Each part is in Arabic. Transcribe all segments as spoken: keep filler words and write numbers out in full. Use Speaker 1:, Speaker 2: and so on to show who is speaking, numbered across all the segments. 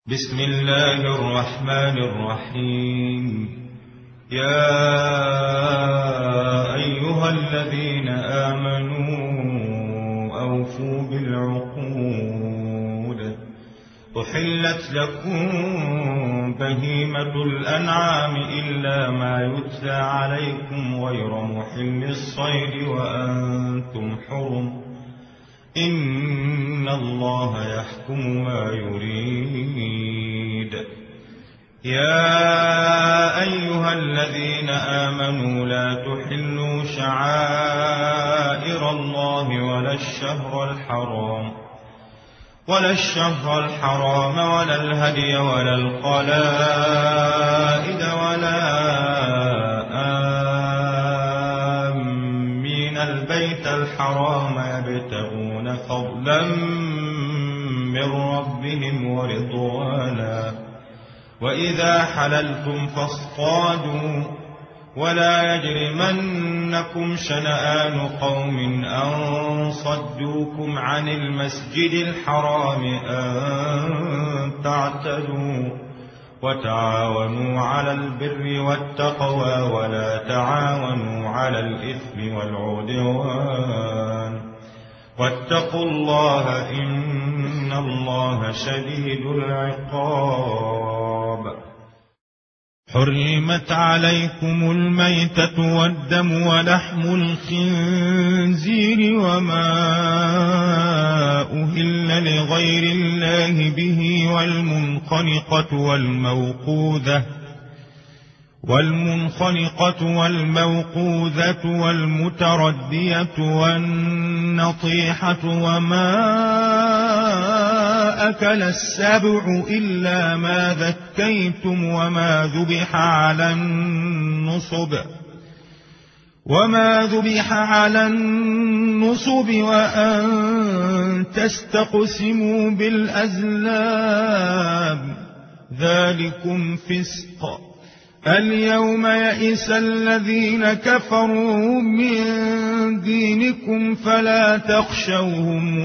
Speaker 1: بسم الله الرحمن الرحيم. يا أيها الذين آمنوا أوفوا بالعقود. أحلت لكم بهيمة الأنعام إلا ما يتلى عليكم غير محل الصيد وأنتم حرم. إن الله يحكم ما يريد. يا أيها الذين آمنوا لا تحلوا شعائر الله ولا الشهر الحرام ولا الشهر الحرام ولا الهدي ولا القلائد ولا آمين البيت الحرام يبتغون فضلا من ربهم ورضوانا. وإذا حللتم فاصطادوا ولا يجرمنكم شنآن قوم أن صدوكم عن المسجد الحرام أن تعتدوا. وتعاونوا على البر والتقوى ولا تعاونوا على الإثم والعدوان. واتقوا الله إن الله شديد العقاب. حرمت عليكم الميتة والدم ولحم الخنزير وما أهل لغير الله به والمنخنقة والموقوذة والمنخنقة والموقوذة والمتردية والنطيحة وما أكل السبع إلا ما ذكيتم وما ذبح على النصب وما ذبح على النصب وأن تستقسموا بالأزلام ذلكم فسق. اليوم يئس الذين كفروا من دينكم فلا تخشوهم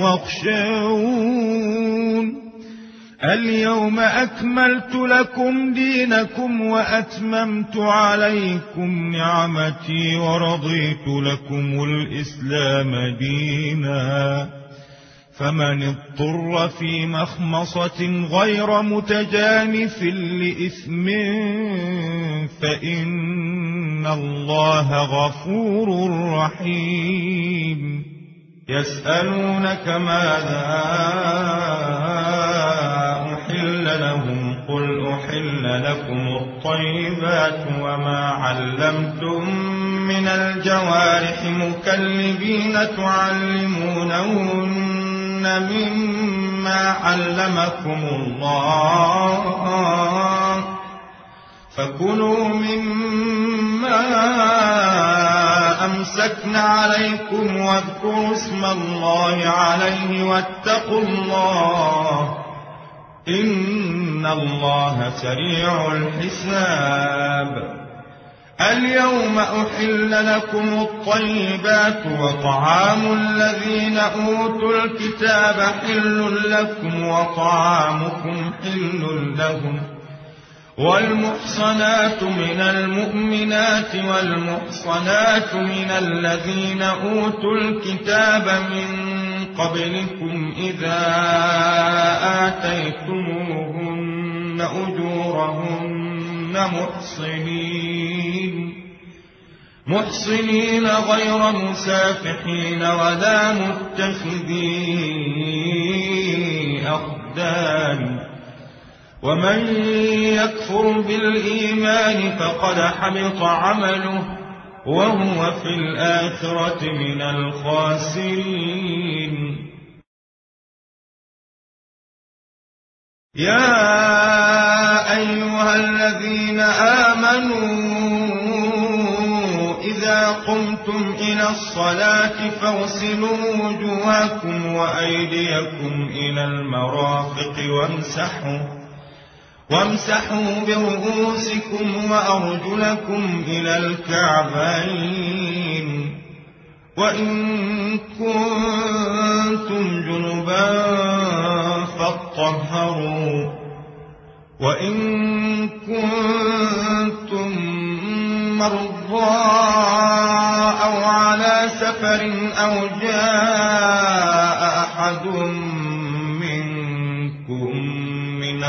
Speaker 1: واخشون. اليوم أكملت لكم دينكم وأتممت عليكم نعمتي ورضيت لكم الإسلام دينا. فمن اضطر في مخمصة غير متجانف لإثم فإن الله غفور رحيم. يسألونك ماذا أحل لهم قل أحل لكم الطيبات وما علمتم من الجوارح مكلبين تعلمونهن مما علمكم الله فكلوا مما أمسكن عليكم واذكروا اسم الله عليه واتقوا الله إن الله سريع الحساب. اليوم أحل لكم الطيبات وطعام الذين أوتوا الكتاب حل لكم وطعامكم حل لهم. والمحصنات من المؤمنات والمحصنات من الذين أوتوا الكتاب من قبلكم إذا آتيتموهن أجورهن محصنين محصنين غير مسافحين ولا متخذي أخدان. ومن يكفر بالإيمان فقد حبط عمله وهو في الآخرة من الخاسرين. يا أيها الذين آمنوا إذا قمتم إلى الصلاة فاغسلوا وجوهكم وأيديكم إلى المرافق وامسحوا وامسحوا برؤوسكم وأرجلكم إلى الكعبين. وإن كنتم جنبا فاطهروا وإن كنتم مرضى أو على سفر أو جاء أحد منكم من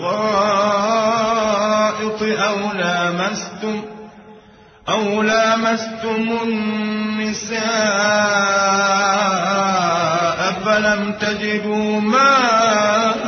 Speaker 1: الغائط أو لامستم أو لامستم النساء فلم تجدوا ماء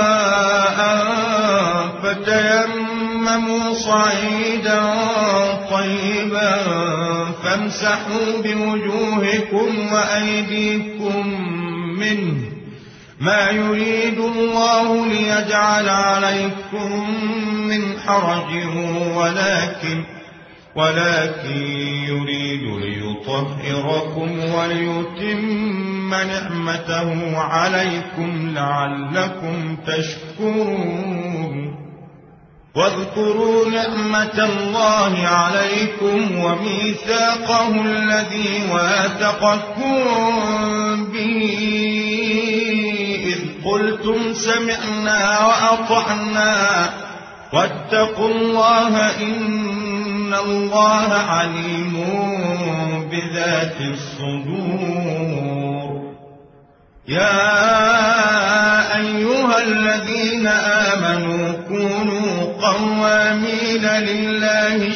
Speaker 1: فتيمموا صعيدا طيبا فامسحوا بوجوهكم وأيديكم منه ما يريد الله ليجعل عليكم من حرج ولكن ولكن يريد ليطهركم وليتم نعمته عليكم لعلكم تشكرون واذكروا نعمة الله عليكم وميثاقه الذي واثقكم به إذ قلتم سمعنا وأطعنا واتقوا الله إن الله عليم بذات الصدور يا أيها الذين آمنوا كونوا قوامين لله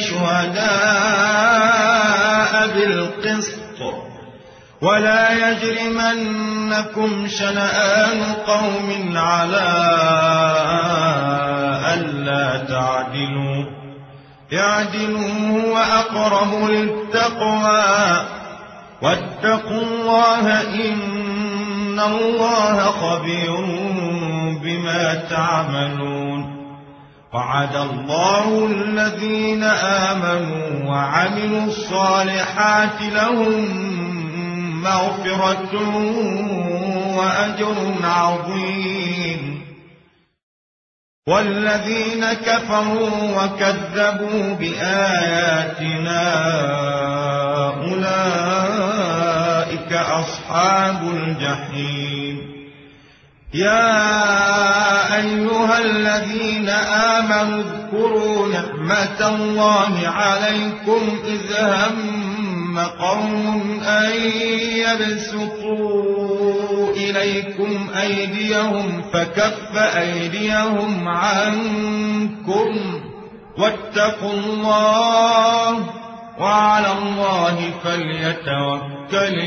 Speaker 1: شهداء بالقسط ولا يجرمنكم شنآن قوم على ألا تعدلوا اعدلوا هو أقرب للتقوى واتقوا الله إن الله خبير بما تعملون وعد الله الذين آمنوا وعملوا الصالحات لهم مغفرة وأجر عظيم والذين كفروا وكذبوا بآياتنا أولئك أصحاب الجحيم يا أيها الذين آمنوا اذكروا نعمة الله عليكم إذ هم قوم أن يبسطوا إليكم أيديهم فكف أيديهم عنكم واتقوا الله وعلى الله فليتوكل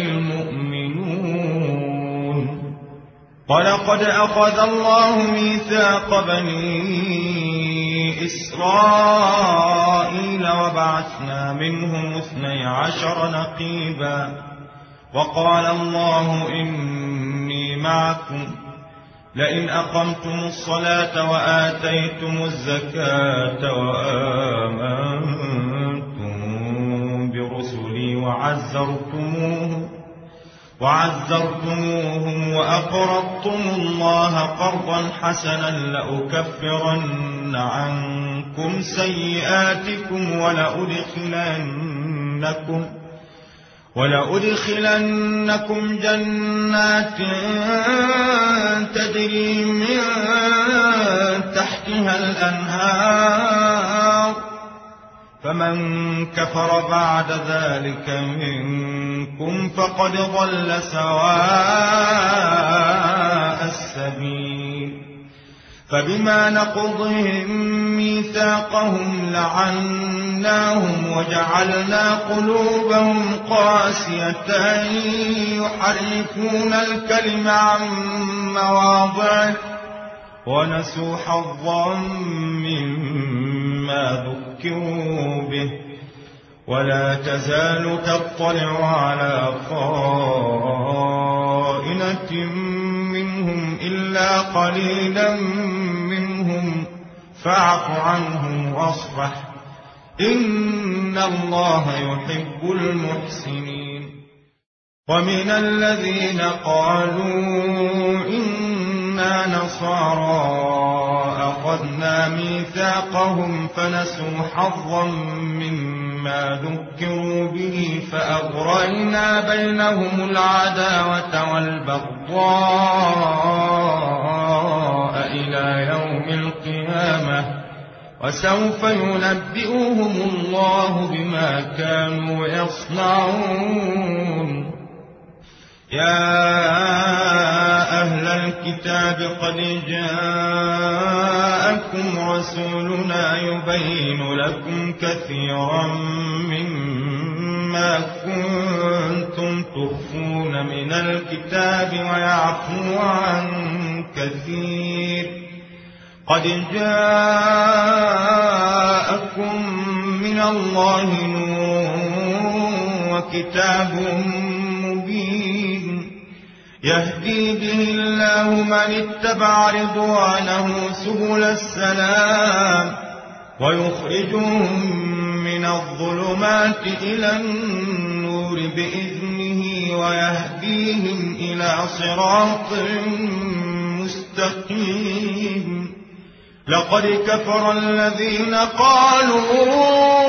Speaker 1: المؤمنون ولقد أخذ الله ميثاق بني إسرائيل وبعثنا منهم اثني عشر نقيبا وقال الله إني معكم لئن أقمتم الصلاة وآتيتم الزكاة وآمنتم برسلي وعزرتموهم وعزرتموهم وأقرضتم الله قرضا حسنا لأكفرن عنكم سيئاتكم ولأدخلنكم ولأدخلنكم جنات تجري من تحتها الأنهار فمن كفر بعد ذلك منكم فقد ضل سواء السبيل فبما نقضهم ميثاقهم لعناهم وجعلنا قلوبهم قاسية يحرفون الكلم عن مواضعه ونسوا حظا مما ذكروا به ولا تزال تطلع على خائنة منهم إلا قليلا منهم فاعف عنهم واصفح إن الله يحب المحسنين ومن الذين قالوا إنا نصارى أخذنا ميثاقهم فنسوا حظا مما ذكروا به فأغرينا بينهم العداوة والبغضاء إلى يوم يوم القيامة وسوف ينبئهم الله بما كانوا يصنعون. يا أهل الكتاب قد جاءكم رسولنا يبين لكم كثيرا مما كنتم تخفون من الكتاب ويعفو عن كثير. قد جاءكم من الله نور وكتاب مبين يهدي به الله من اتبع رضوانه سبل السلام ويخرجهم من الظلمات إلى النور بإذنه ويهديهم إلى صراط مستقيم. لقد كفر الذين قالوا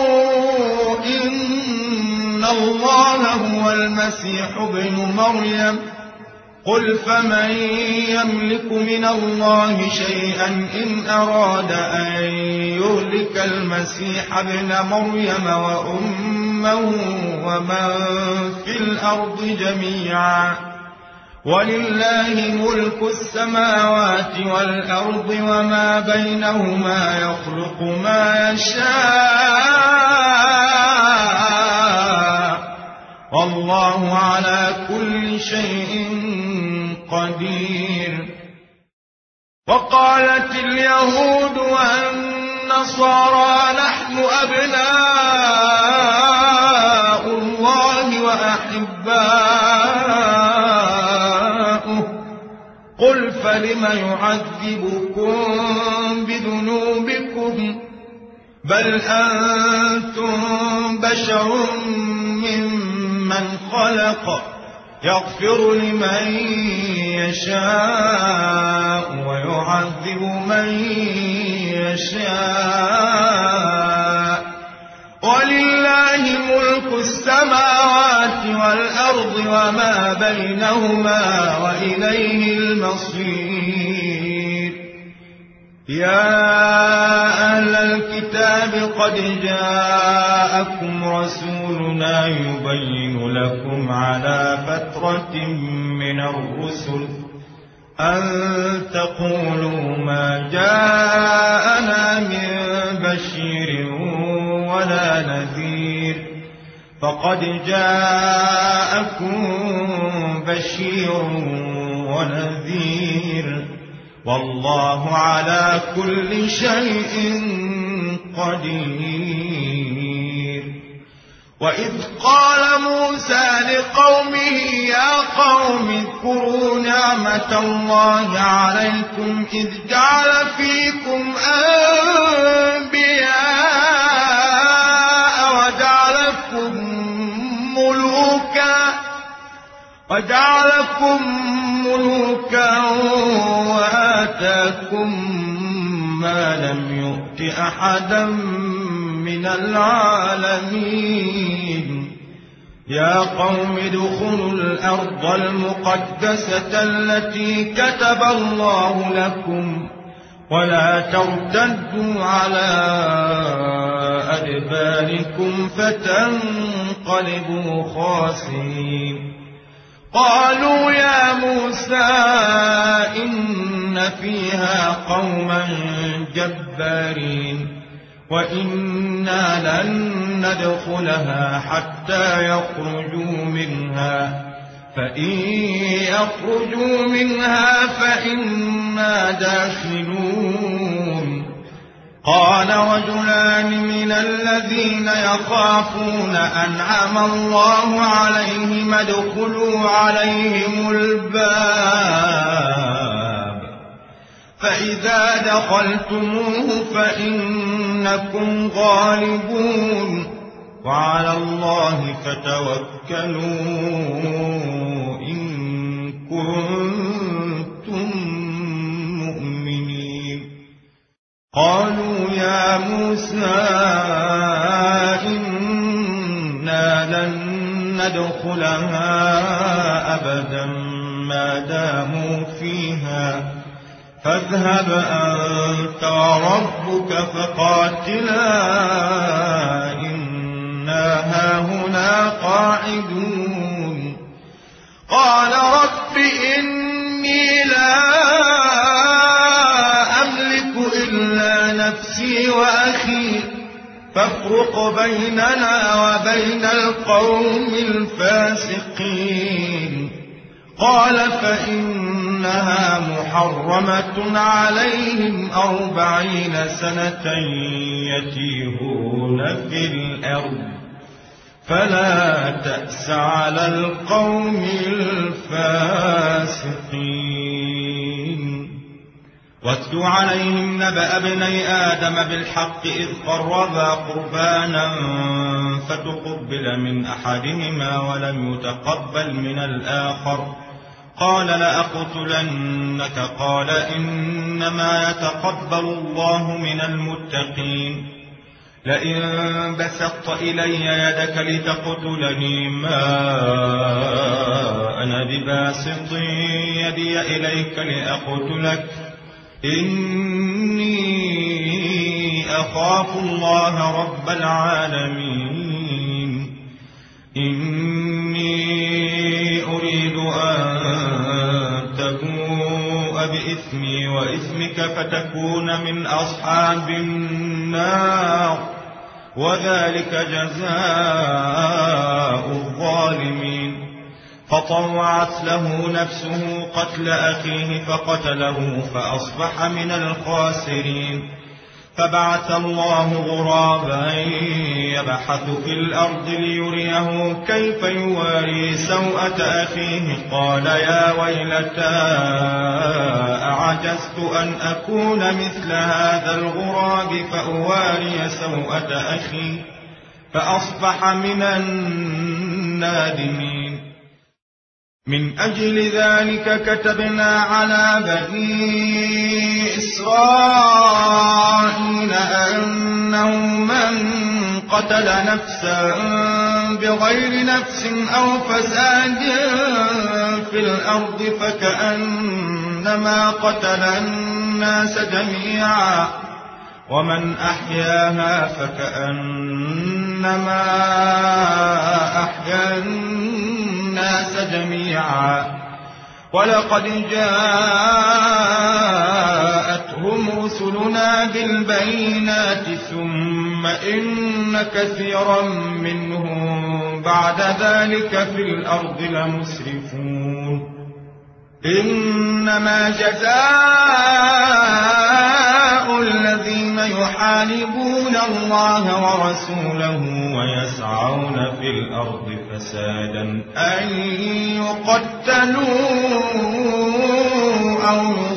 Speaker 1: إن الله هو المسيح ابن مريم قل فمن يملك من الله شيئا إن أراد أن يهلك المسيح ابن مريم وأمه ومن في الأرض جميعا ولله ملك السماوات والأرض وما بينهما يخلق ما يشاء والله على كل شيء قدير. وقالت اليهود والنصارى نحن أبناء الله وأحباؤه قل فلم يعذبكم بذنوبكم بل أنتم بشر ممن خلق يغفر لمن يشاء ويعذب من يشاء ولله ملك السماوات والأرض وما بينهما وإليه المصير. يا أهل الكتاب قد جاءكم رسولنا يبين لكم على فترة من الرسل أن تقولوا ما جاءنا من بشير ولا نذير فقد جاءكم بشير ونذير والله على كل شيء قدير. وإذ قال موسى لقومه يا قوم اذكروا نعمة الله عليكم إذ جعل فيكم أنبياء وجعلكم ملوكا وجعلكم ملوكا وآتاكم ما لم يؤت أحدا من العالمين. يا قوم ادخلوا الأرض المقدسة التي كتب الله لكم ولا ترتدوا على أدباركم فتنقلبوا خاسرين. قالوا يا موسى إن فيها قوما جبارين وإنا لن ندخلها حتى يخرجوا منها فإن يخرجوا منها فإنا داخلون. قال رجلان من الذين يخافون أنعم الله عليهم ادخلوا عليهم الباب فإذا دخلتموه فإنكم غالبون وعلى الله فتوكلوا إن كنتم مؤمنين. قالوا يا موسى إنا لن ندخلها أبدا ما داموا فيها فاذهب أنت وربك فقاتلا إنا هاهنا قاعدون. قال رب إني لا أملك إلا نفسي وأخي فافرق بيننا وبين القوم الفاسقين. قال فإنها محرمة عليهم أربعين سنة يتيهون في الأرض فلا تأس على القوم الفاسقين. واتل عليهم نبأ ابني آدم بالحق إذ قربا قربانا فتقبل من أحدهما ولم يتقبل من الآخر قال لأقتلنك قال إنما يتقبل الله من المتقين. لئن بسطت إلي يدك لتقتلني ما أنا بباسط يدي إليك لأقتلك إني أخاف الله رب العالمين. إني أريد أن تبوء بإثمي وإثمك فتكون من أصحاب النار وذلك جزاء الظالمين. فطوعت له نفسه قتل أخيه فقتله فأصبح من الخاسرين. فبعث الله غرابا يبحث في الأرض ليريه كيف يواري سوءة أخيه قال يا ويلتى أعجزت أن أكون مثل هذا الغراب فأواري سوءة أخي فأصبح من النادمين. من أجل ذلك كتبنا على بني إسرائيل أنه من قتل نفسا بغير نفس أو فساد في الأرض فكأنما قتل الناس جميعا ومن أحياها فكأنما أحيا الناس جميعا. ولقد جاءتهم رسلنا بالبينات ثم إن كثيرا منهم بعد ذلك في الأرض لمسرفون. إنما جزاء الذين يحاربون الله ورسوله ويسعون في الأرض فسادا أن يقتلوا أو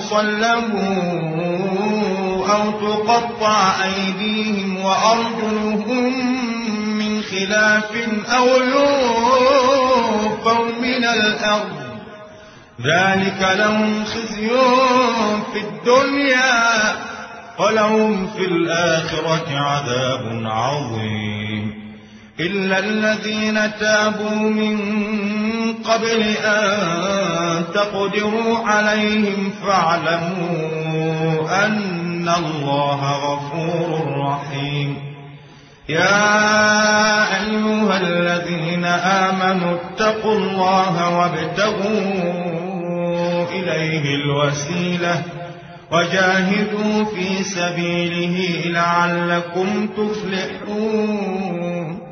Speaker 1: يصلبوا أو تقطع أيديهم وأرجلهم من خلاف أو ينفوا من الأرض ذلك لهم خزي في الدنيا ولهم في الآخرة عذاب عظيم. إلا الذين تابوا من قبل أن تقدروا عليهم فاعلموا أن الله غفور رحيم. يا أيها الذين آمنوا اتقوا الله وابتغوا إليه الوسيلة وجاهدوا في سبيله لعلكم تفلحون.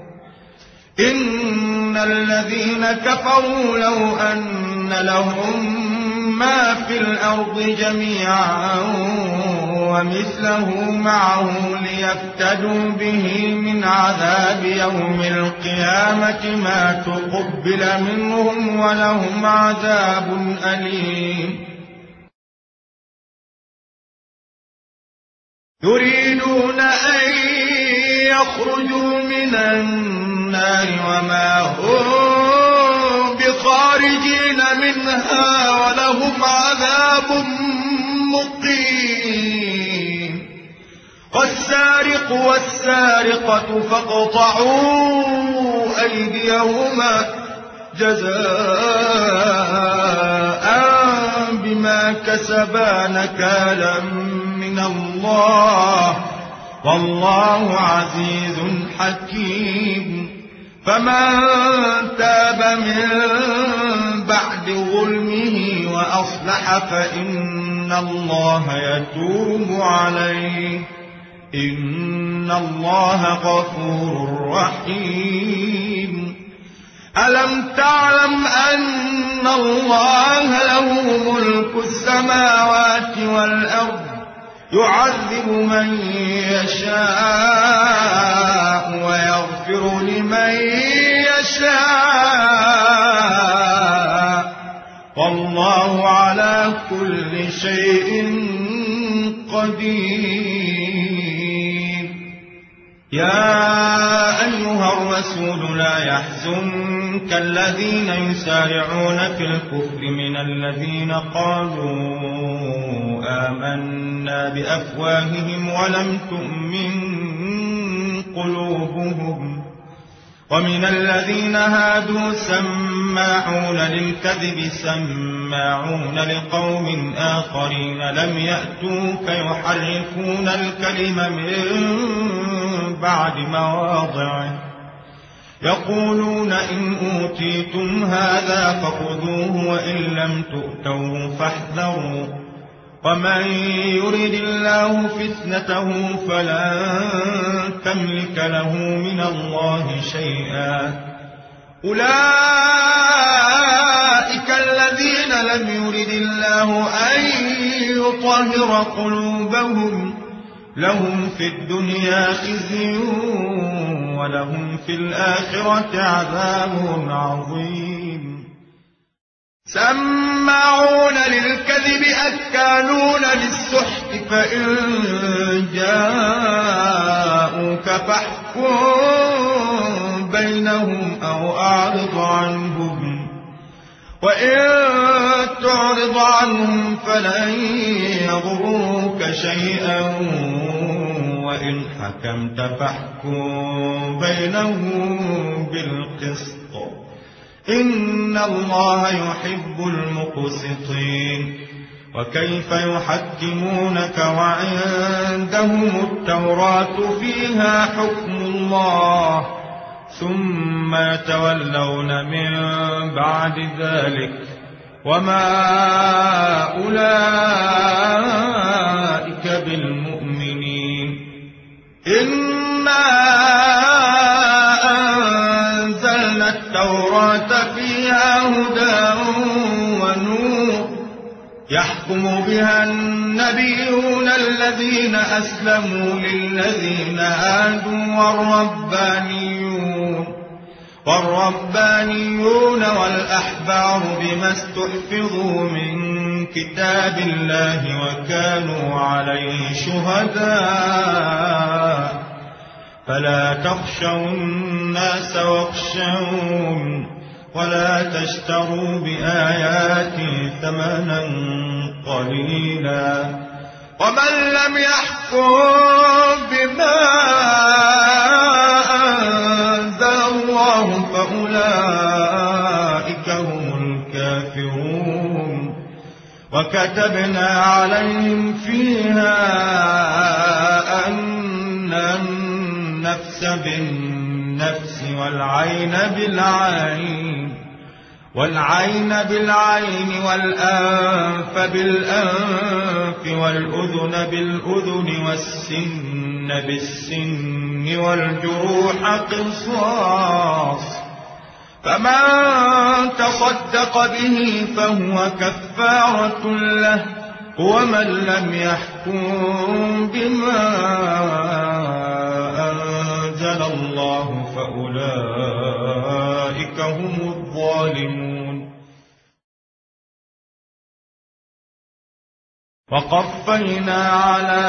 Speaker 1: إن الذين كفروا لو أن لهم ما في الأرض جميعا ومثله معه ليفتدوا به من عذاب يوم القيامة ما تقبل منهم ولهم عذاب أليم. يريدون أن يخرجوا من النار وما هم بخارجين منها ولهم عذاب مقيم. والسارق والسارقة فاقطعوا أيديهما جزاء بما ما كسبا نكالا من الله والله عزيز حكيم فمن تاب من بعد ظلمه وأصلح فإن الله يتوب عليه إن الله غفور رحيم ألم تعلم أن الله له ملك السماوات والأرض يعذب من يشاء ويغفر لمن يشاء والله على كل شيء قدير يا أيها الرسول لا يحزنك الذين يسارعون في الكفر من الذين قالوا آمنا بأفواههم ولم تؤمن قلوبهم ومن الذين هادوا سماعون للكذب سماعون لقوم آخرين لم يأتوك يحرفون الكلم من بعد مواضعه يقولون إن أوتيتم هذا فخذوه وإن لم تؤتوه فاحذروا ومن يرد الله فتنته فلن تملك له من الله شيئا أولئك الذين لم يرد الله أن يطهر قلوبهم لهم في الدنيا خزي ولهم في الآخرة عذاب عظيم سماعون للكذب أكالون للسحت فإن جاءوك فاحكم بينهم أو أعرض عنهم وإن تعرض عنهم فلن يضروك شيئا وإن حكمت فاحكم بينهم بالقسط إن الله يحب المقسطين وكيف يحكمونك وعندهم التوراة فيها حكم الله ثم يتولون من بعد ذلك وما أولئك بالمؤمنين إنا أنزلنا التوراة فيها هدى ونور يحكم بها النبيون الذين أسلموا للذين هادوا والربانيون والربانيون والأحبار بما استحفظوا من كتاب الله وكانوا عليه شهداء فلا تخشوا الناس واخشون ولا تشتروا بآياتي ثمنا قليلا ومن لم يحكم بما أنزل الله فأولئك هم الكافرون وكتبنا عليهم فيها أن النفس بالنفس والعين بالعين والعين بالعين والأنف بالأنف والأذن بالأذن والسن بالسن والجروح قصاص فمن تصدق به فهو كفارة له ومن لم يحكم بما أنزل الله فأولئك هم الظالمون وقفينا على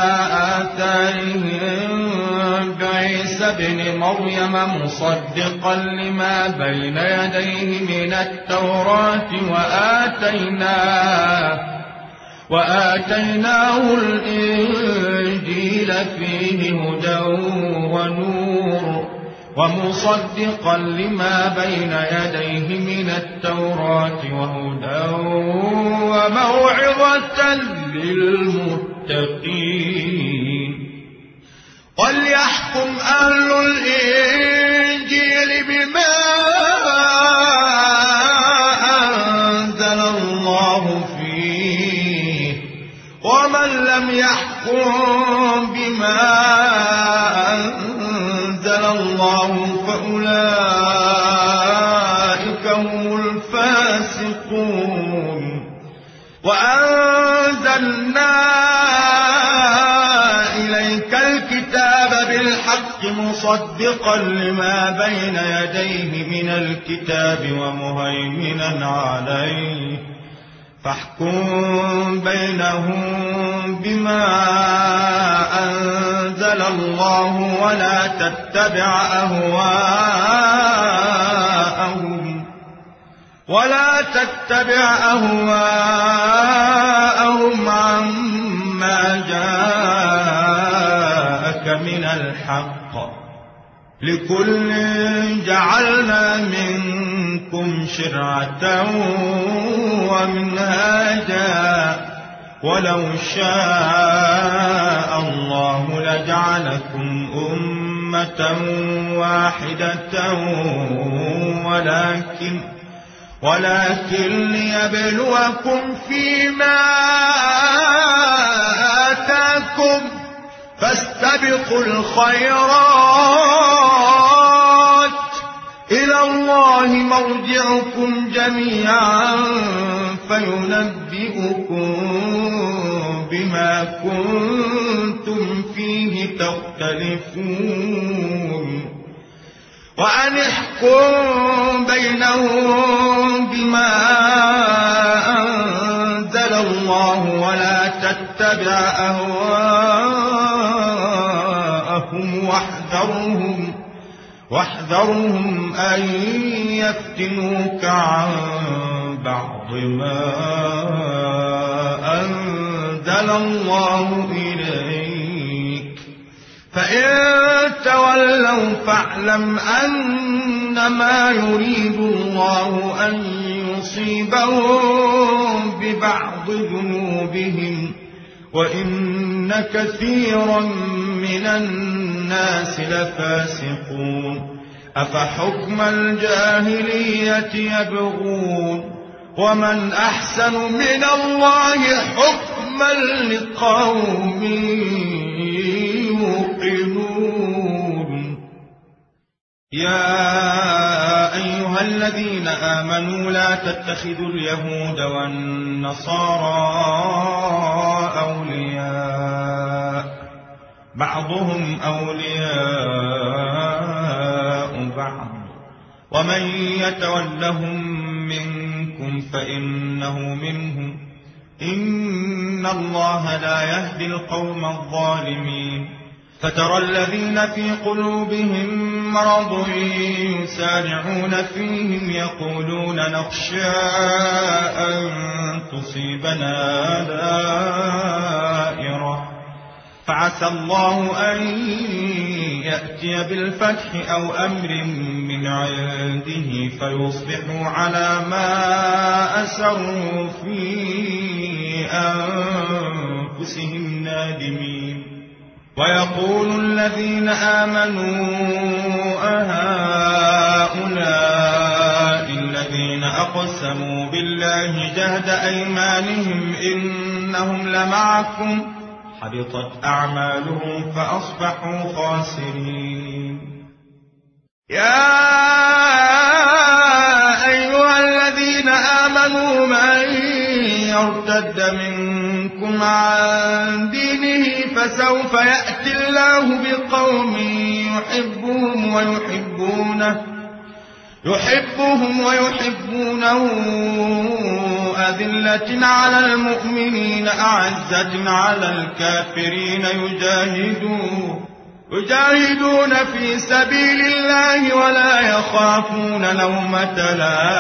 Speaker 1: آثارهم بعيسى ابن مريم مصدقا لما بين يديه من التوراة وآتيناه وآتيناه الإنجيل فيه هدى ونور ومصدقا لما بين يديه من التوراة وهدى وموعظة للمتقين. وليحكم أهل الإنجيل بما أنزل الله فيه، ومن لم يحكم بما أنزل الله فأولئك هم الفاسقون. وأنزلنا إليك الكتاب بالحق مصدقا لما بين يديه من الكتاب ومهيمنا عليه، فاحكم بينهم بما أنزل الله ولا تتبع أهواءهم ولا تتبع أهواءهم عما جاءك من الحق، لكل جعلنا منكم شرعة ومنهاجا ولو شاء الله لجعلكم أمة واحدة ولكن ولكن ليبلوكم فيما آتاكم، فاستبقوا الخيرات، إلى الله مرجعكم جميعا فينبئكم بما كنتم فيه تختلفون. وأن احكم بينهم بما أنزل الله ولا تتبع أهواءهم واحذرهم واحذرهم أن يفتنوك عن بعض ما أنزل الله إليك، فإن تولوا فاعلم أنما يريد الله أن يصيبهم ببعض ذنوبهم وإن كثيرا من الناس لفاسقون. أفحكم الجاهلية يبغون ومن أحسن من الله حكما لقوم يوقنون. يا أيها الذين آمنوا لا تتخذوا اليهود والنصارى أولياء، بعضهم أولياء بعض، ومن يتولهم منكم فإنه منهم، إن الله لا يهدي القوم الظالمين. فترى الذين في قلوبهم مرض يسارعون فيهم يقولون نخشى أن تصيبنا دائرة، فعسى الله أن يأتي بالفتح أو أمر من عنده فيصبحوا على ما أسروا في أنفسهم نادمين. ويقول الذين آمنوا أهؤلاء الذين أقسموا بالله جهد أيمانهم إنهم لمعكم، حبطت أعمالهم فأصبحوا خاسرين. يا أيها الذين آمنوا من يرتد منكم عن دينه فسوف يأتي الله بقوم يحبهم ويحبونه يحبهم ويحبونه أذلة على المؤمنين أعزة على الكافرين يجاهدون يجاهدون في سبيل الله ولا يخافون لومة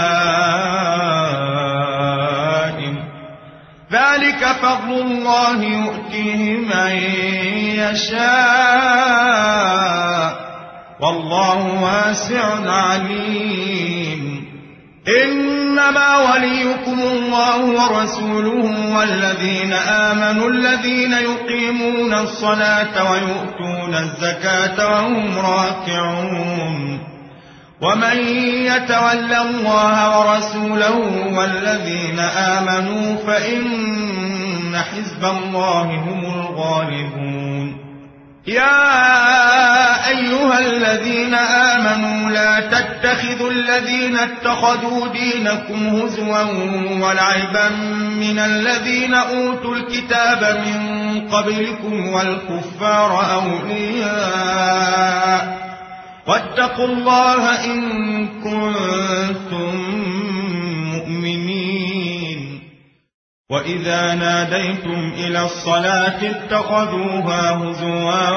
Speaker 1: لائم، ذلك فضل الله يؤتيه من يشاء والله واسع عليم. إنما وليكم الله ورسوله والذين آمنوا الذين يقيمون الصلاة ويؤتون الزكاة وهم راكعون. ومن يتول الله ورسوله والذين آمنوا فإن حزب الله هم الغالبون. يا أيها الذين آمنوا لا تتخذوا الذين اتخذوا دينكم هزوا ولعبا من الذين أوتوا الكتاب من قبلكم والكفار أولياء واتقوا الله إن كنتم مؤمنين. وإذا ناديتم إلى الصلاة اتخذوها هزوا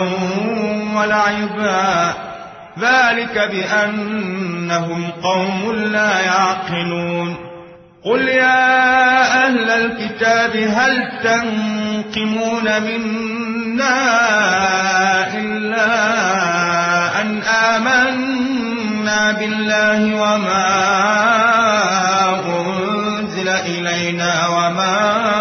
Speaker 1: ولعبا ذلك بأنهم قوم لا يعقلون. قل يا أهل الكتاب هل تنقمون منا إلا أن آمنا بالله وما أنزل إلينا وما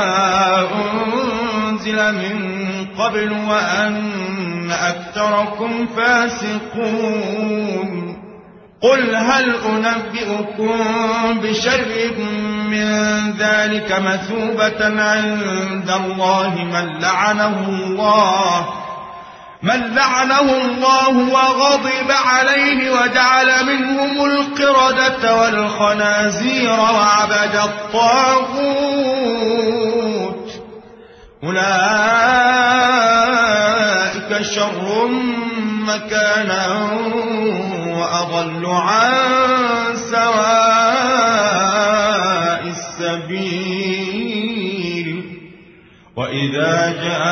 Speaker 1: أنزل من قبل وأن أكثركم فاسقون. قل هل أنبئكم بشر من ذلك مثوبة عند الله من لعنه الله من لعنه الله وغضب عليه وجعل منهم القردة والخنازير وعبد الطاغوت أولئك شر مكانا وأضل عن سواء السبيل. وإذا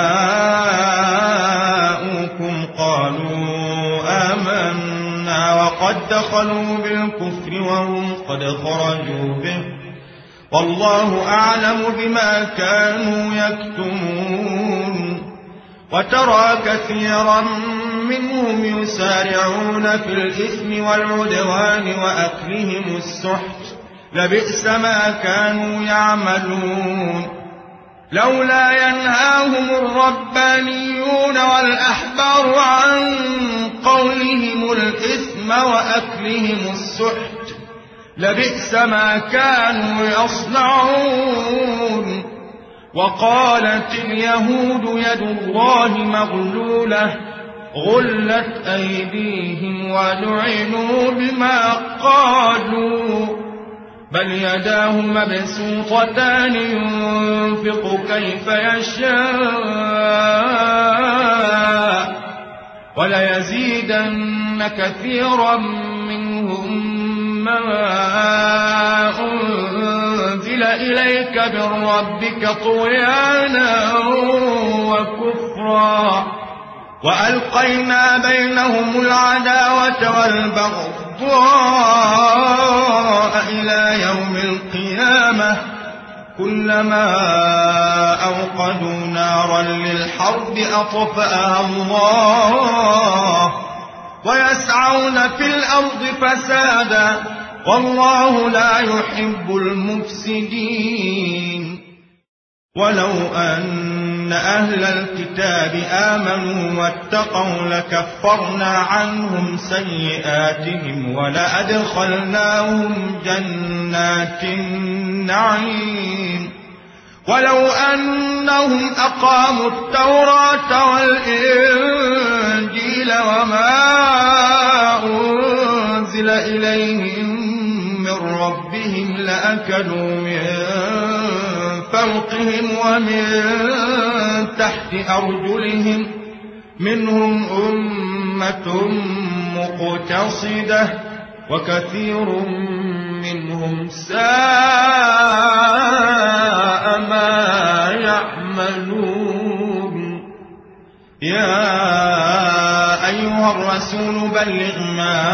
Speaker 1: جاءوكم قالوا آمنا وقد دخلوا بالكفر وهم قد خرجوا به والله أعلم بما كانوا يكتمون. وترى كثيرا منهم يسارعون في الإثم والعدوان وأكلهم السحت لبئس ما كانوا يعملون. لولا ينهاهم الربانيون والأحبار عن قولهم الإثم وأكلهم السحت لبئس ما كانوا يصنعون. وقالت اليهود يد الله مغلولة غلت أيديهم ولعنوا بما قالوا بل يداه مبسوطتان ينفق كيف يشاء وليزيدن كثيرا منهم ما أنزل إليك من ربك طغيانا وكفرا وألقينا بينهم العداوة والبغضاء إلى يوم القيامة كلما أوقدوا نارا للحرب أطفأها الله ويسعون في الأرض فسادا والله لا يحب المفسدين. ولو أن أهل الكتاب آمنوا واتقوا لكفرنا عنهم سيئاتهم ولأدخلناهم جنات النعيم. ولو أنهم أقاموا التوراة والإنجيل وما أنزل إليهم من ربهم لأكلوا من فوقهم ومن تحت أرجلهم منهم أمة مقتصدة وكثير منهم ساء ما يعملون. يا أيها الرسول بلغ ما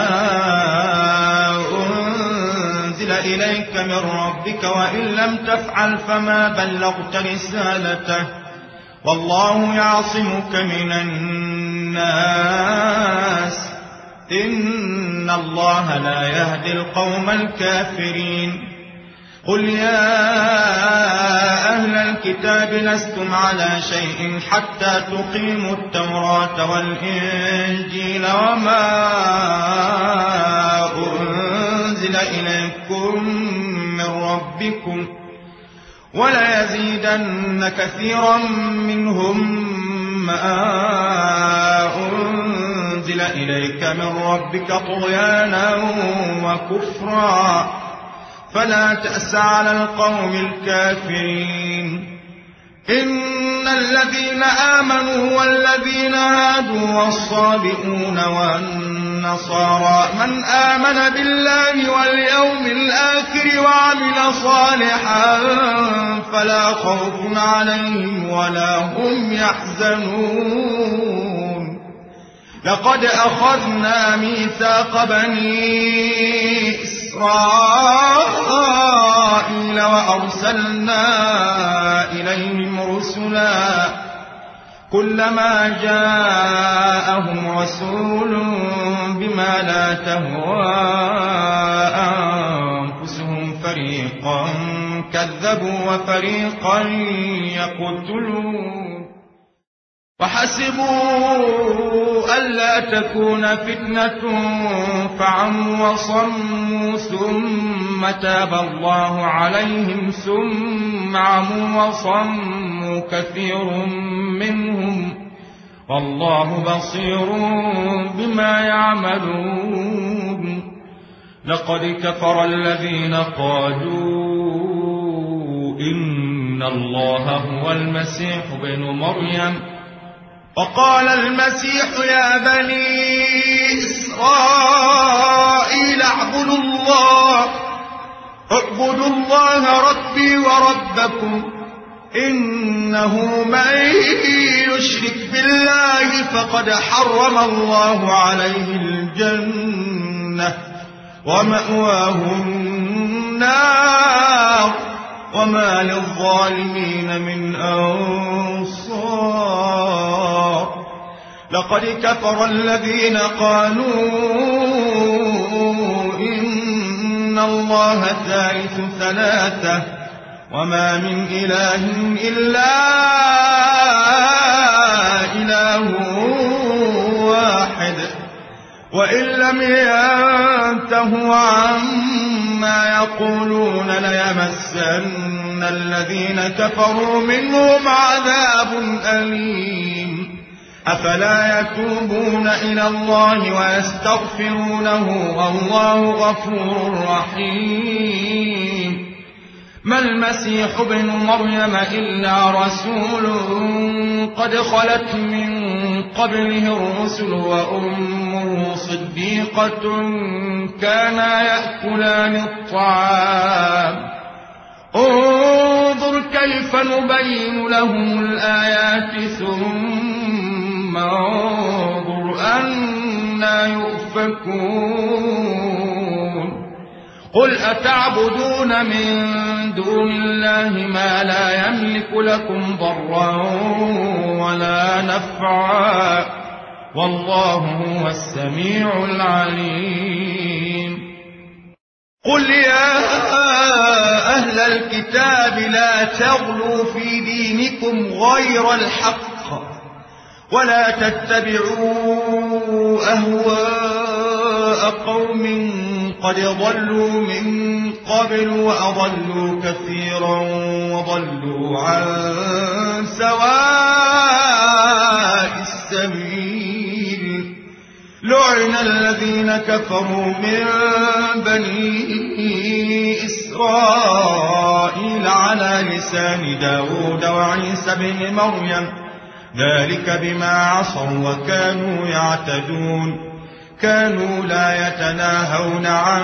Speaker 1: أنزل إليك من ربك وإن لم تفعل فما بلغت رسالته والله يعصمك من الناس إن الله لا يهدي القوم الكافرين قل يا أهل الكتاب لستم على شيء حتى تقيموا التوراة والإنجيل وما أنزل إليكم من ربكم وليزيدن كثيرا منهم ما أنزل إليك من ربك طغيانا وكفرا فلا تأس على القوم الكافرين إن الذين آمنوا والذين هادوا والصابئون والنصارى من آمن بالله واليوم الآخر وعمل صالحا فلا خوف عليهم ولا هم يحزنون لقد أخذنا ميثاق بني إسرائيل وأرسلنا إليهم رسلا كلما جاءهم رسول بما لا تهوى أنفسهم فريقا كذبوا وفريقا يقتلون وحسبوا ألا تكون فتنة فعموا وصموا ثم تاب الله عليهم ثم عموا وصموا كثير منهم والله بصير بما يعملون لقد كفر الذين قالوا إن الله هو المسيح ابن مريم وقال المسيح يا بني إسرائيل اعبدوا الله اعبدوا الله ربي وربكم إنه من يشرك بالله فقد حرم الله عليه الجنة ومأواه النار وما للظالمين من أنصار لقد كفر الذين قالوا إن الله ثالث ثلاثة وما من إله إلا إله واحد وإن لم ينتهوا عما يقولون ليمسن الذين كفروا منهم عذاب أليم أفلا يتوبون إلى الله ويستغفرونه والله غفور رحيم ما المسيح ابن مريم إلا رسول قد خلت من قبله الرسل وأمه صديقة كانا يأكلان الطعام انظر كيف نبين لهم الآيات ثم انظر أنا يؤفكون قل أتعبدون من دون الله ما لا يملك لكم ضرا ولا نفعا والله هو السميع العليم قل يا أهل الكتاب لا تغلوا في دينكم غير الحق ولا تتبعوا أهواء قوم قد ضلوا من قبل وأضلوا كثيرا وضلوا عن سواء السبيل لعن الذين كفروا من بني إسرائيل على لسان داود وعيسى بن مريم ذلك بما عصوا وكانوا يعتدون كانوا لا يتناهون عن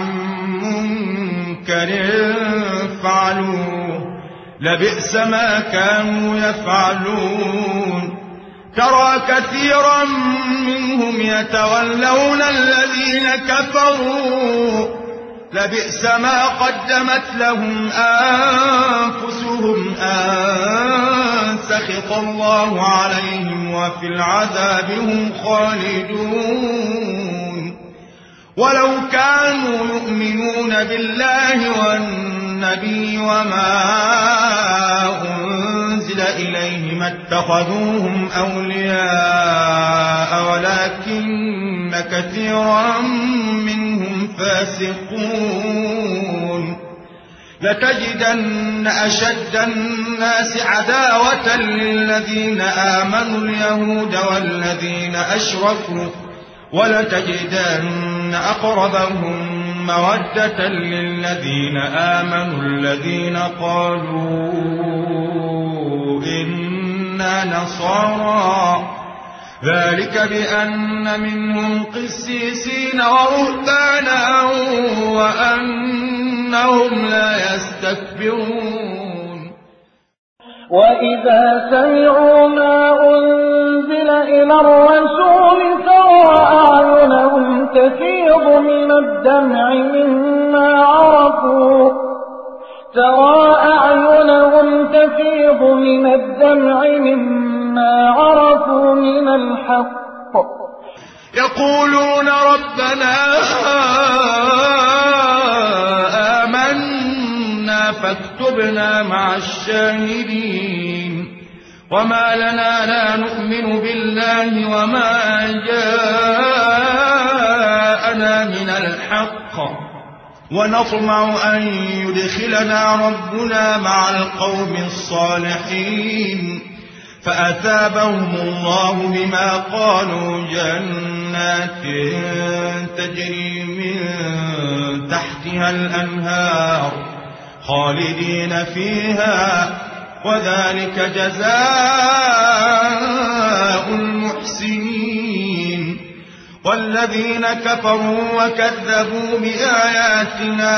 Speaker 1: منكر فعلوه لبئس ما كانوا يفعلون ترى كثيرا منهم يتولون الذين كفروا لبئس ما قدمت لهم أنفسهم أن سخط الله عليهم وفي العذاب هم خالدون ولو كانوا يؤمنون بالله والنبي وما أنزل إليه ما اتخذوهم أولياء ولكن كثيرا منهم فاسقون لتجدن أشد الناس عداوة للذين آمنوا اليهود والذين أشركوا ولتجدن أقربهم مودة للذين آمنوا الذين قالوا إنا نصارى ذلك بأن منهم قسيسين ورهبانا وأنهم لا يستكبرون.
Speaker 2: وإذا سمعوا ما أنزل إلى الرسول ترى أعينهم تفيض من الدمع مما عرفوا ترى أعينهم تفيض من الدمع مما عرفوا من الحق
Speaker 1: يقولون ربنا آمنا فاكتبنا مع الشاهدين وما لنا لا نؤمن بالله وما جاءنا من الحق ونطمع أن يدخلنا ربنا مع القوم الصالحين فأثابهم الله بما قالوا جنات تجري من تحتها الأنهار خالدين فيها وذلك جزاء المحسنين. والذين كفروا وكذبوا بآياتنا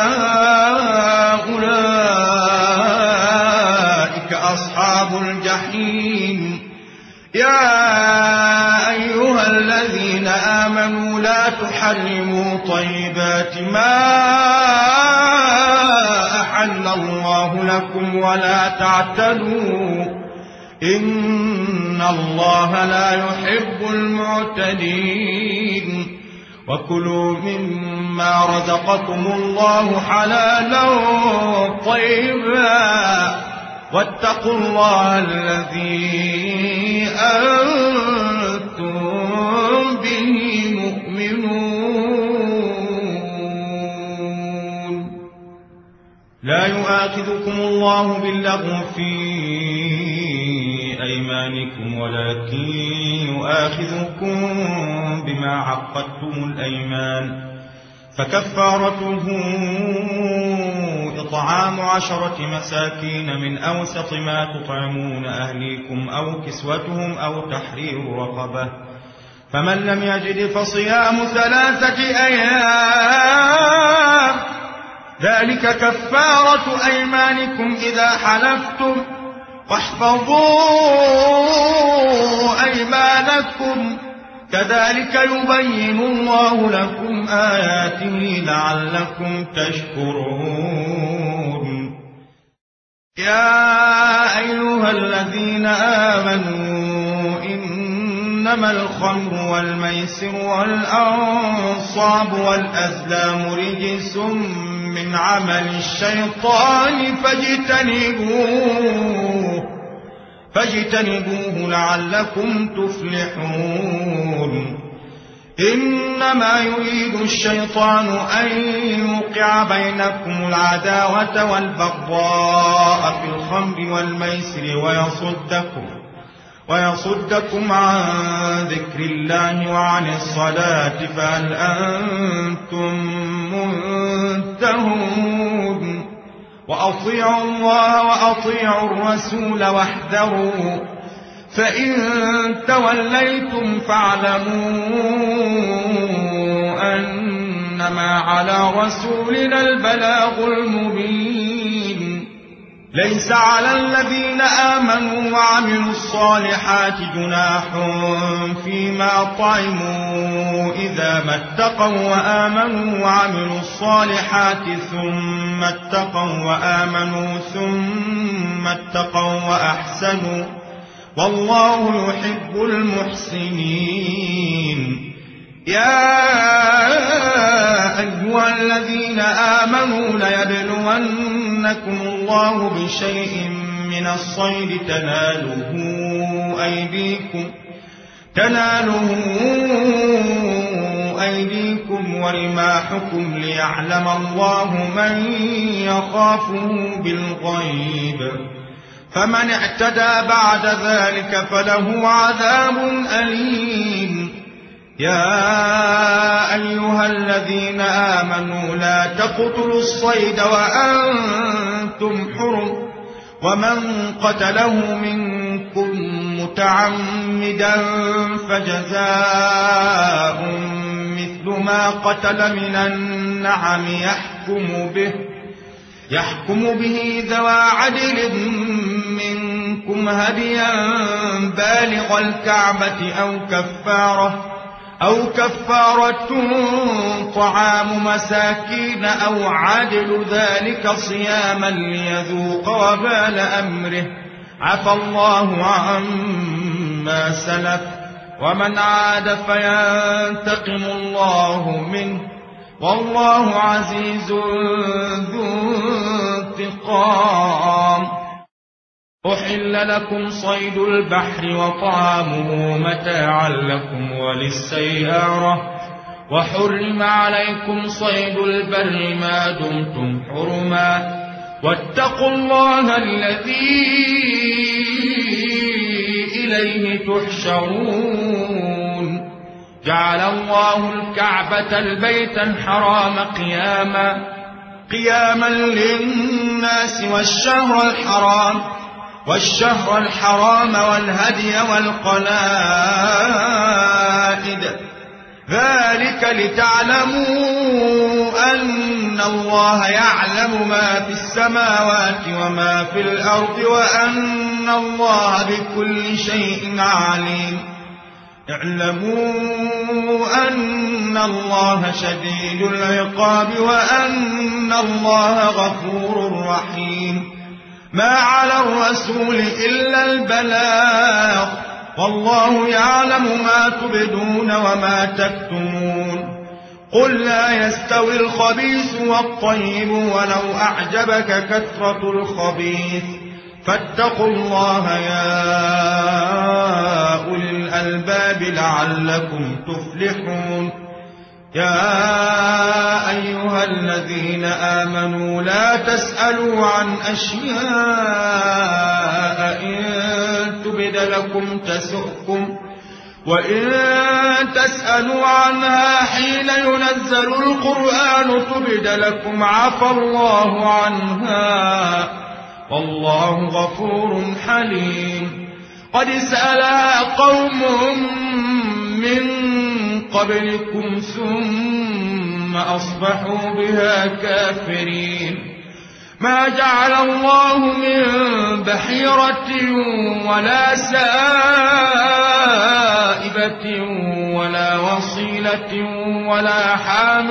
Speaker 1: أولئك أصحاب الجحيم. يا أيها الذين آمنوا لا تحرموا طيبات ما أحل الله لكم ولا تعتدوا إن الله لا يحب المعتدين. وكلوا مما رزقكم الله حلالا طيبا واتقوا الله الذي أنتم به مؤمنون. لا يؤاخذكم الله باللغو في أيمانكم ولكن يؤاخذكم بما عقدتم الأيمان فكفارته إطعام عشرة مساكين من أوسط ما تطعمون أهليكم أو كسوتهم أو تحرير رقبة فمن لم يجد فصيام ثلاثة أيام ذلك كفارة أيمانكم إذا حلفتم واحفظوا أيمانكم كذلك يبين الله لكم آياته لعلكم تشكرون. يا أيها الذين آمنوا إنما الخمر والميسر والأنصاب والأزلام رجس من عمل الشيطان فاجتنبوه فاجتنبوه لعلكم تفلحون. إنما يريد الشيطان أن يوقع بينكم العداوة والبغضاء في الخمر والميسر ويصدكم ويصدكم عن ذكر الله وعن الصلاة فهل أنتم منتهون. وأطيعوا الله وأطيعوا الرسول واحذروا فإن توليتم فاعلموا أنما على رسولنا البلاغ المبين. ليس على الذين آمنوا وعملوا الصالحات جناح فيما طعموا إذا ما اتقوا وآمنوا وعملوا الصالحات ثم اتقوا وآمنوا ثم اتقوا وأحسنوا والله يحب المحسنين. يا أيها الذين آمنوا ليبلونكم الله بشيء من الصيد تناله أيديكم تناله أيديكم ورماحكم ليعلم الله من يخافه بالغيب فمن اعتدى بعد ذلك فله عذاب أليم. يا أيها الذين آمنوا لا تقتلوا الصيد وأنتم حرم ومن قتله منكم متعمدا فجزاء مثل ما قتل من النعم يحكم به يحكم به ذوى عدل منكم هديا بالغ الكعبة أو كفارة أو كفارة طعام مساكين أو عدل ذلك صياما ليذوق وبال أمره عفى الله عما سلف ومن عاد فينتقم الله منه والله عزيز ذو انتقام. أحل لكم صيد البحر وطعامه متاعا لكم وللسيارة وحرم عليكم صيد البر ما دمتم حرما واتقوا الله الذي إليه تحشرون. جعل الله الكعبة البيت الحرام قياما قياما للناس والشهر الحرام والشهر الحرام والهدي والقلائد ذلك لتعلموا أن الله يعلم ما في السماوات وما في الأرض وأن الله بكل شيء عليم. اعلموا أن الله شديد العقاب وأن الله غفور رحيم. ما على الرسول إلا البلاغ والله يعلم ما تبدون وما تكتمون. قل لا يستوي الخبيث والطيب ولو أعجبك كثرة الخبيث فاتقوا الله يا أولي الألباب لعلكم تفلحون. يا أيها الذين آمنوا لا تسألوا عن أشياء إن تبد لكم تسؤكم وإن تسألوا عنها حين ينزل القرآن تبد لكم عفى الله عنها والله غفور حليم. قد سألها قوم من قبلكم ثم أصبحوا بها كافرين. ما جعل الله من بحيرة ولا سائبة ولا وصيلة ولا حام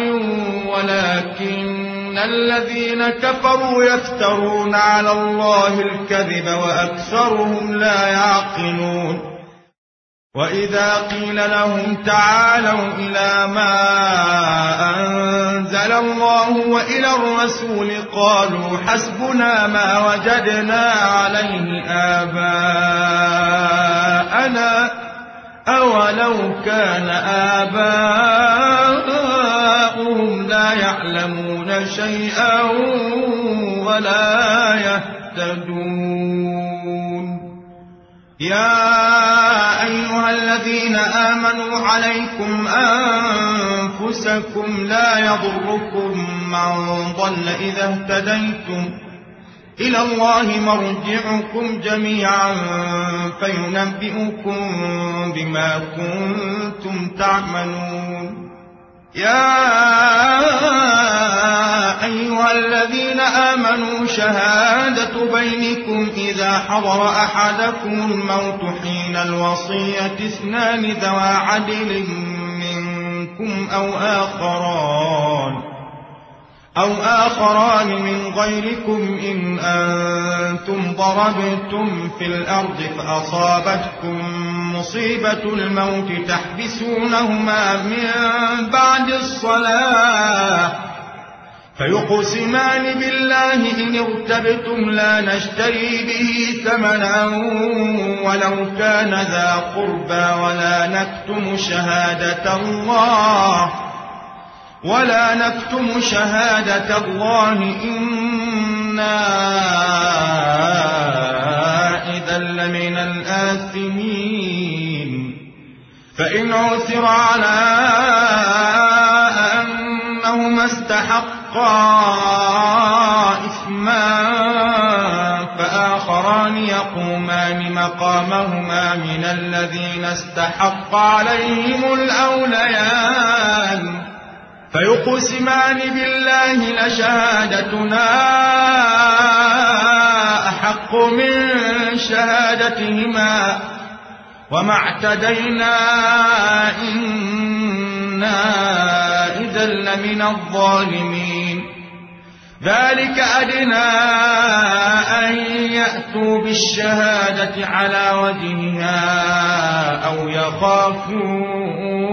Speaker 1: ولكن الذين كفروا يفترون على الله الكذب وأكثرهم لا يعقلون. وإذا قيل لهم تعالوا إلى ما أنزل الله وإلى الرسول قالوا حسبنا ما وجدنا عليه آباءنا أولو كان آباؤهم لا يعلمون شيئا ولا يهتدون. يا أيها الذين آمنوا عليكم أنفسكم لا يضركم من ضل إذا اهتديتم إلى الله مرجعكم جميعا فينبئكم بما كنتم تعملون. يا أيها الذين آمنوا شهادة بينكم إذا حضر أحدكم الموت حين الوصية اثنان ذوى عدل منكم أو آخران أو آخران من غيركم إن أنتم ضربتم في الأرض فأصابتكم مصيبة الموت تحبسونهما من بعد الصلاة فيقسمان بالله إن ارتبتم لا نشتري به ثمنا ولو كان ذا قربى ولا نكتم شهادة الله ولا نكتم شهادة الله إنا إذا لمن الآثمين فإن عثر على أنهما استحقا إثما فآخران يقومان مقامهما من الذين استحق عليهم الأوليان فيقسمان بالله لشهادتنا أحق من شهادتهما وما اعتدينا إنا إذا لمن الظالمين ذلك أدنى أن يأتوا بالشهادة على وجهها أو يخافوا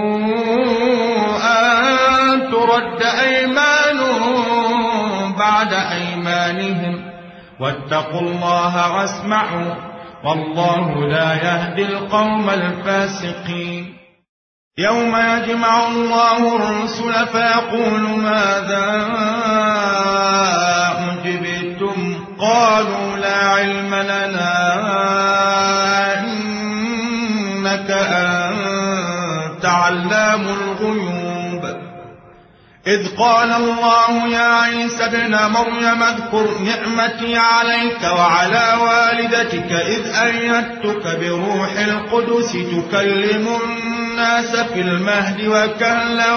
Speaker 1: أن ترد أيمان بعد أيمانهم واتقوا الله واسمعوا والله لا يهدي القوم الفاسقين يوم يجمع الله الرسل فيقول ماذا أجبتم قالوا لا علم لنا إنك أنت علام الغيوب إذ قال الله يا عيسى ابن مريم اذكر نعمتي عليك وعلى والدتك إذ أيدتك بروح القدس تكلم الناس في المهد وكهلا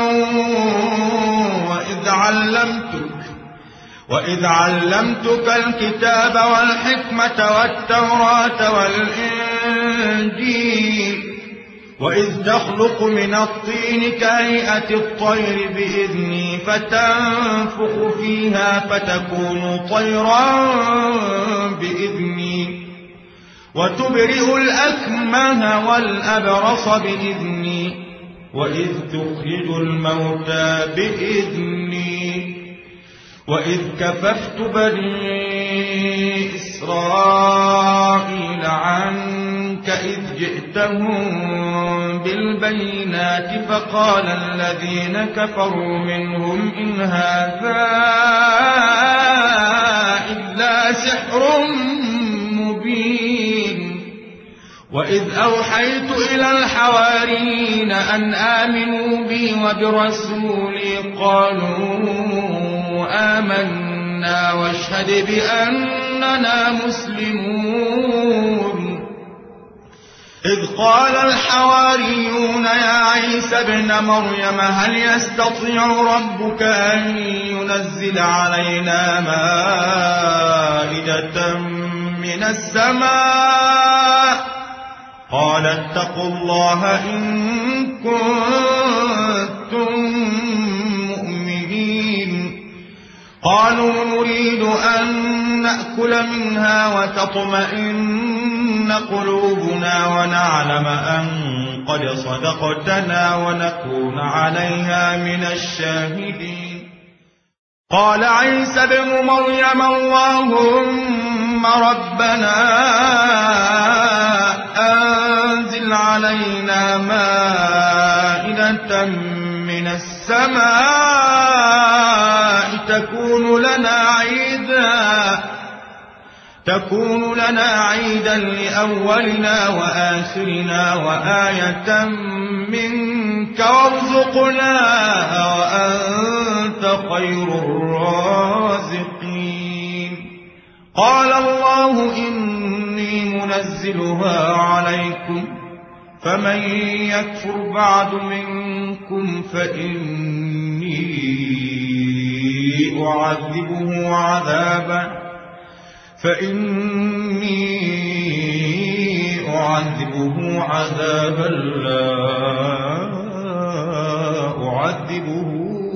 Speaker 1: وإذ علمتك وإذ علمتك الكتاب والحكمة والتوراة والإنجيل وإذ تخلق من الطين كهيئة الطير بإذني فتنفخ فيها فتكون طيرا بإذني وتبرئ الأكمه والأبرص بإذني وإذ تخرج الموتى بإذني وإذ كففت بني إسرائيل عنك إذ جئتهم بالبينات فقال الذين كفروا منهم إن هذا إلا سحر مبين وإذ أوحيت إلى الحواريين أن آمنوا بي وبرسولي قالوا آمنا واشهد بأننا مسلمون إذ قال الحواريون يا عيسى ابن مريم هل يستطيع ربك أن ينزل علينا مائدة من السماء قال اتقوا الله إن كنتم مؤمنين قالوا نريد أن نأكل منها وتطمئن قلوبنا ونعلم أن قد صدقتنا ونكون عليها من الشاهدين قال عيسى ابن مريم اللهم ربنا أنزل علينا مائدة من السماء تكون لنا عيدا تكون لنا عيدا لأولنا وآخرنا وآية منك وارزقنا وأنت خير الرازقين قال الله إني منزلها عليكم فمن يكفر بعد منكم فإني أعذبه عذابا فإني أعذبه عذابا لا أعذبه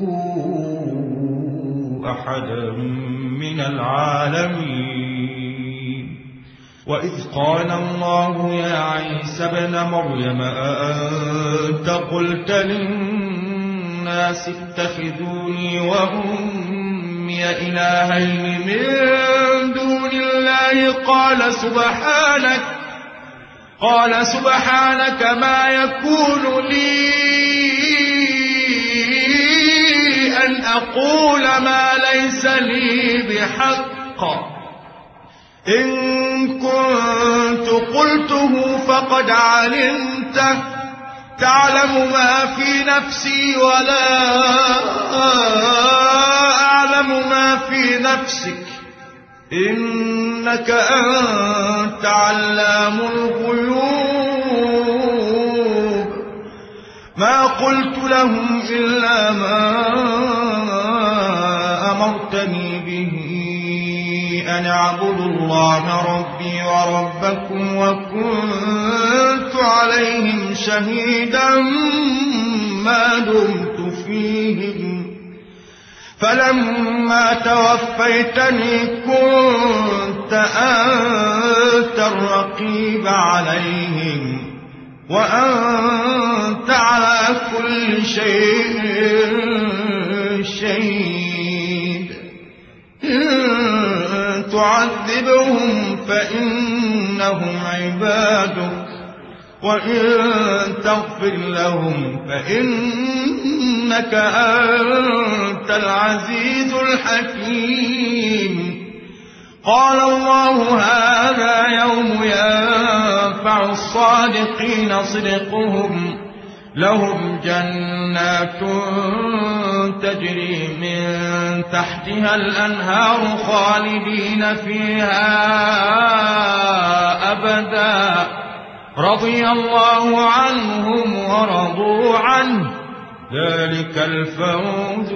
Speaker 1: أحدا من العالمين وإذ قال الله يا عيسى ابن مريم أأنت قلت للناس اتخذوني وأمي إلهين من دون الله قال سبحانك قال سبحانك ما يكون لي أن أقول ما ليس لي بحق إن كنت قلته فقد علمته تعلم ما في نفسي ولا أعلم ما في نفسك إنك أنت علام الغيوب ما قلت لهم إلا ما أمرتني به أن اعبدوا الله ربي وربكم وكنت عليهم شهيدا ما دمت فيهم فلما توفيتني كنت أنت الرقيب عليهم وأنت على كل شيء شهيد إن تعذبهم فإنهم عبادك وإن تغفر لهم فإنك أنت العزيز الحكيم قال الله هذا يوم ينفع الصادقين صدقهم لهم جنات تجري من تحتها الأنهار خالدين فيها أبدا رضي الله عنهم ورضوا عنه ذلك الفوز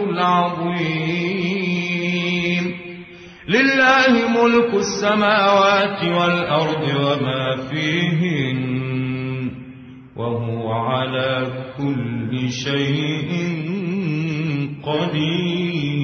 Speaker 1: العظيم لله ملك السماوات والأرض وما فيهن وهو على كل شيء قدير